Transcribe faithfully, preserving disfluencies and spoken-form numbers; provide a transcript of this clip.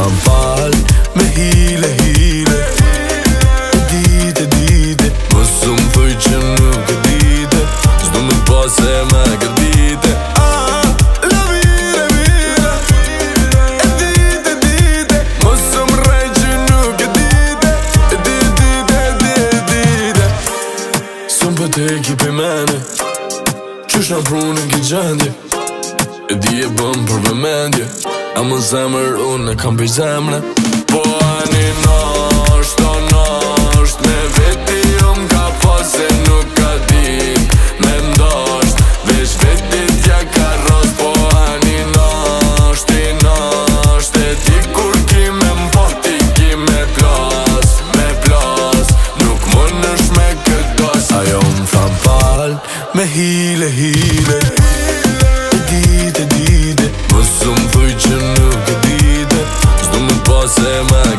tham fal me hile hile. E dite, dite, mos u m'thuj që nuk e dite, s'du me pas e me gërdite. Ah, la vire, vire. E dite, dite, mos u m'rej që nuk e dite. E dite, dite, dite. S'u m'pë te ekipi mene, qysh na prunin ki gjendje. E di e bëm për vëmendje, a më zemër unë e kam për zemre. Po ani nasht, o nasht, me veti um ka pas e nuk ka dit. Me ndasht, veç vetit tja ka ros. Po ani nasht, i nasht, e ti kur ki me mpo, ti ki me plas, me plas. Nuk më nësh me këtos. Ajo më tha fal, me hile hile. Dite, dite, mos u m'thuj që nuk e dite, s'du me pas e me